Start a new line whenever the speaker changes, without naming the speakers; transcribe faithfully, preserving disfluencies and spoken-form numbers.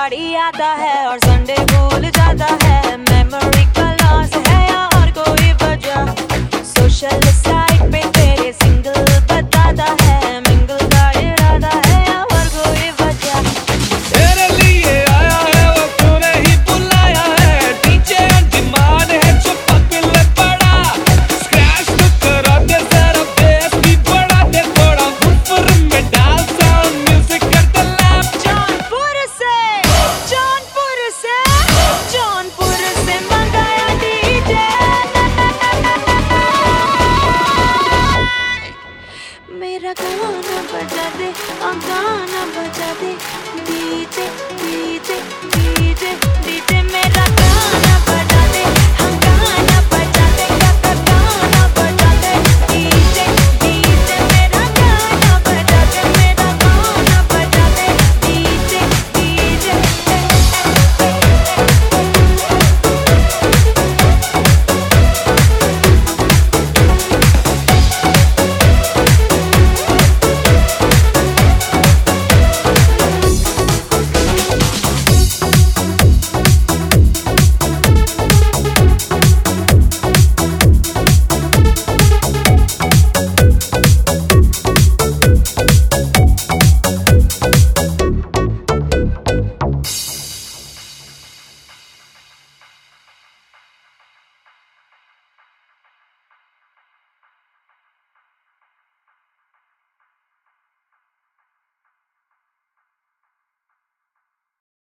गाड़ी आता है और संडे भूल जाता है। मेमोरी का लॉस है या और कोई वजह? सोशल साइट पे तेरे सिंगल बताता है। मिंगल का इरादा है या और कोई वजह?
तेरे लिए आया है वो क्यों नहीं बुलाया है? डीजे डिमांड है जो पगल पड़ा। स्क्रैच तो करा दे जरा, बेस भी बढ़ा दे थोड़ा। ऊपर में डाल साउंड म्यूजिक कर दे लैप।
जौनपुर से जौनपुर से जौनपुर से मंगाया डीजे। मेरा गाना बजा दे, आ गाना बजा दे डीजे।